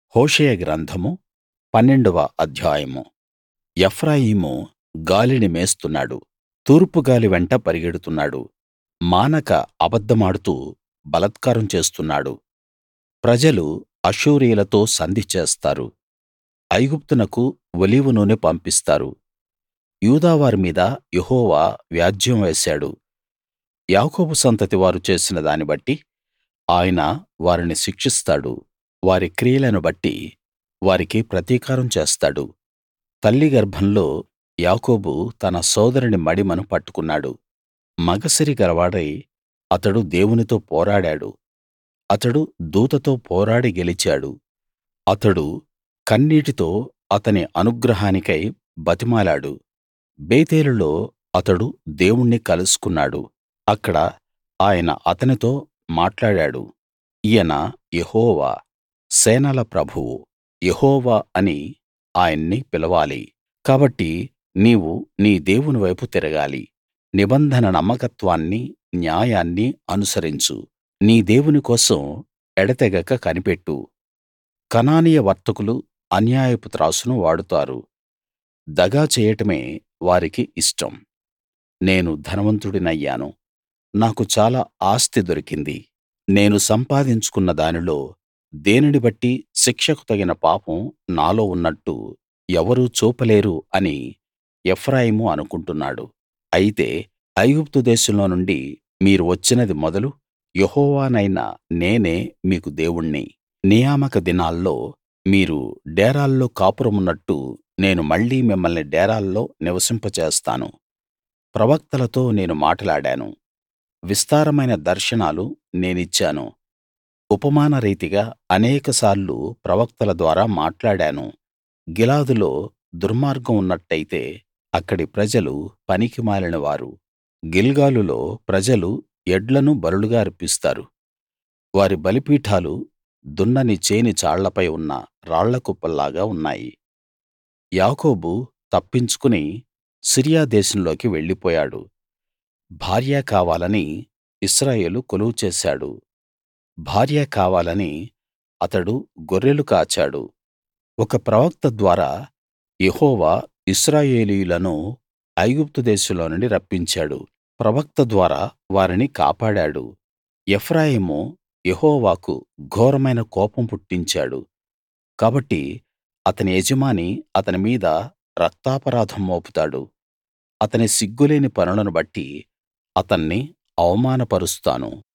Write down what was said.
హోషేయ గ్రంథము 12వ అధ్యాయము. ఎఫ్రాయిము గాలిని మేస్తున్నాడు, తూర్పు గాలి వెంట పరిగెడుతున్నాడు. మానక అబద్ధమాడుతూ బలాత్కారం చేస్తున్నాడు. ప్రజలు అష్షూరీయులతో సంధి చేస్తారు, ఐగుప్తునకు ఒలీవ నూనె పంపిస్తారు. యూదావారి మీద యెహోవా వ్యాజ్యం వేశాడు. యాకోబు సంతతి వారు చేసిన దాన్ని బట్టి ఆయన వారిని శిక్షిస్తాడు. వారి క్రియలను బట్టి వారికి ప్రతీకారం చేస్తాడు. తల్లి గర్భంలో యాకోబు తన సోదరుని మడిమను పట్టుకున్నాడు. మగసిరి గలవాడై అతడు దేవునితో పోరాడాడు. అతడు దూతతో పోరాడి గెలిచాడు. అతడు కన్నీటితో అతని అనుగ్రహానికై బతిమాలాడు. బేతేలులో అతడు దేవుణ్ణి కలుసుకున్నాడు. అక్కడ ఆయన అతనితో మాట్లాడాడు. ఈయన యెహోవా, సేనల ప్రభువు, యెహోవా అని ఆయన్ని పిలవాలి. కాబట్టి నీవు నీ దేవుని వైపు తిరగాలి. నిబంధన నమ్మకత్వాన్ని, న్యాయాన్ని అనుసరించు. నీ దేవుని కోసం ఎడతెగక కనిపెట్టు. కనానీయ వర్తకులు అన్యాయపు త్రాసును వాడుతారు, దగా చేయటమే వారికి ఇష్టం. నేను ధనవంతుడినయ్యాను, నాకు చాలా ఆస్తి దొరికింది. నేను సంపాదించుకున్న దానిలో దేనిని బట్టి శిక్షకు తగిన పాపం నాలో ఉన్నట్టు ఎవరూ చూపలేరు అని ఎఫ్రాయిము అనుకుంటున్నాడు. అయితే ఐగుప్తు దేశంలో నుండి మీరు వచ్చినది మొదలు యెహోవానైన నేనే మీకు దేవుణ్ణి. నియామక దినాల్లో మీరు డేరాల్లో కాపురమున్నట్టు నేను మళ్ళీ మిమ్మల్ని డేరాల్లో నివసింపచేస్తాను. ప్రవక్తలతో నేను మాటలాడాను, విస్తారమైన దర్శనాలు నేనిచ్చాను. ఉపమాన రీతిగా అనేకసార్లు ప్రవక్తల ద్వారా మాట్లాడాను. గిలాదులో దుర్మార్గం ఉన్నట్టయితే అక్కడి ప్రజలు పనికిమాలిన వారు. గిల్గాలులో ప్రజలు ఎడ్లను బలులుగా అర్పిస్తారు. వారి బలిపీఠాలు దున్నని చేని చాళ్లపై ఉన్న రాళ్ల కుప్పల్లాగా ఉన్నాయి. యాకోబు తప్పించుకుని సిరియా దేశంలోకి వెళ్ళిపోయాడు. భార్య కావాలని ఇశ్రాయేలు కొలువు చేశాడు. భార్య కావాలని అతడు గొర్రెలు కాచాడు. ఒక ప్రవక్త ద్వారా యెహోవా ఇశ్రాయేలీయులను ఐగుప్తు దేశంలో నుండి రప్పించాడు. ప్రవక్త ద్వారా వారిని కాపాడాడు. ఎఫ్రాయిము యెహోవాకు ఘోరమైన కోపం పుట్టించాడు. కాబట్టి అతని యజమాని అతని మీద రక్తాపరాధం మోపుతాడు. అతని సిగ్గులేని పనులను బట్టి అతన్ని అవమానపరుస్తాను.